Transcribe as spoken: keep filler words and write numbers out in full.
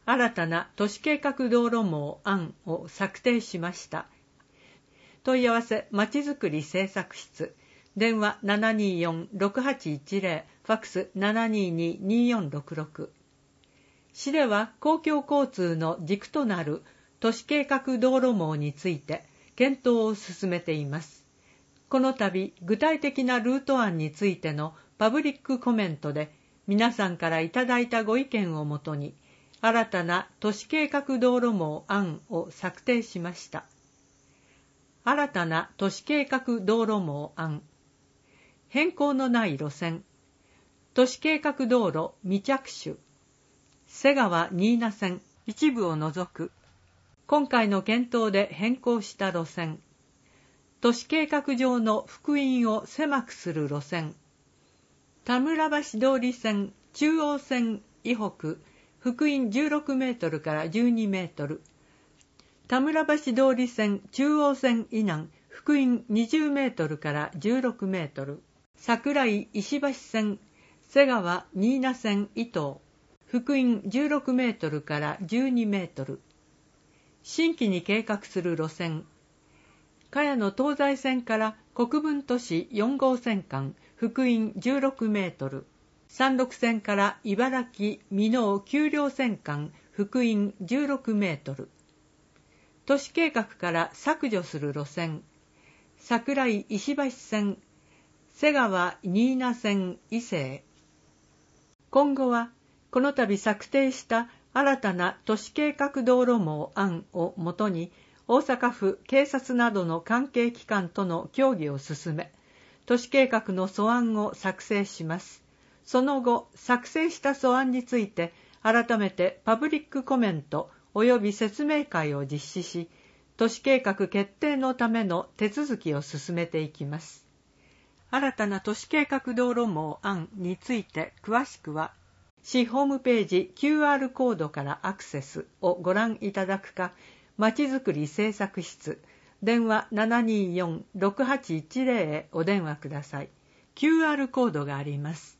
新たな都市計画道路網案を策定しました。問い合わせまちづくり政策室、電話 ななにーよん ろくはちいちゼロ、ファックス ななにーにー にーよんろくろく。市では公共交通の軸となる都市計画道路網について検討を進めています。この度、具体的なルート案についてのパブリックコメントで皆さんからいただいたご意見をもとに、新たな都市計画道路網案を策定しました。新たな都市計画道路網案。変更のない路線。都市計画道路未着手。瀬川新名線一部を除く。今回の検討で変更した路線。都市計画上の幅員を狭くする路線。田村橋通り線中央線以北、幅員じゅうろくメートルからじゅうにメートル。田村橋通り線中央線以南、幅員にじゅうメートルからじゅうろくメートル。桜井石橋線瀬川新名線以東、幅員じゅうろくメートルからじゅうにメートル。新規に計画する路線。茅野東西線から国分都市よん号線間、幅員じゅうろくメートル。山麓線から茨城箕面丘陵線間、幅員じゅうろくメートル。都市計画から削除する路線。桜井石橋線瀬川新名線伊勢。今後はこの度策定した新たな都市計画道路網案をもとに、大阪府警察などの関係機関との協議を進め、都市計画の素案を作成します。その後、作成した素案について改めてパブリックコメント及び説明会を実施し、都市計画決定のための手続きを進めていきます。新たな都市計画道路網案について詳しくは、市ホームページ キューアール コードからアクセスをご覧いただくか、まちづくり政策室、電話 ななにーよん ろくはちいちゼロ へお電話ください。キューアール コードがあります。